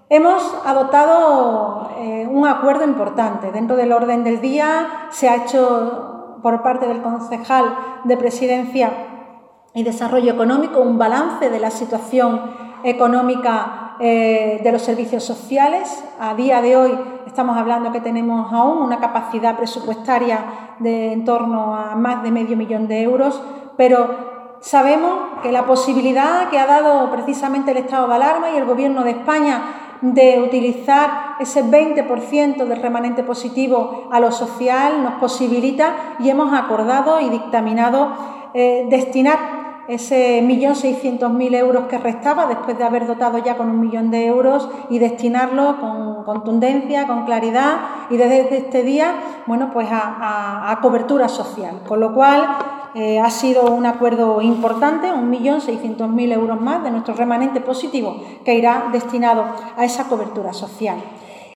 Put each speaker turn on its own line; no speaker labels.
Hemos adoptado un acuerdo importante. Dentro del orden del día se ha hecho por parte del concejal de Presidencia y Desarrollo Económico un balance de la situación económica de los servicios sociales. A día de hoy estamos hablando que tenemos aún una capacidad presupuestaria de en torno a más de medio millón de euros, pero sabemos que la posibilidad que ha dado precisamente el estado de alarma y el Gobierno de España de utilizar ese 20% del remanente positivo a lo social nos posibilita, y hemos acordado y dictaminado destinar ese 1.600.000 euros que restaba después de haber dotado ya con 1 millón de euros, y destinarlo con contundencia, con claridad y desde este día, bueno, pues a cobertura social. Con lo cual ha sido un acuerdo importante, 1.600.000 euros más de nuestro remanente positivo que irá destinado a esa cobertura social.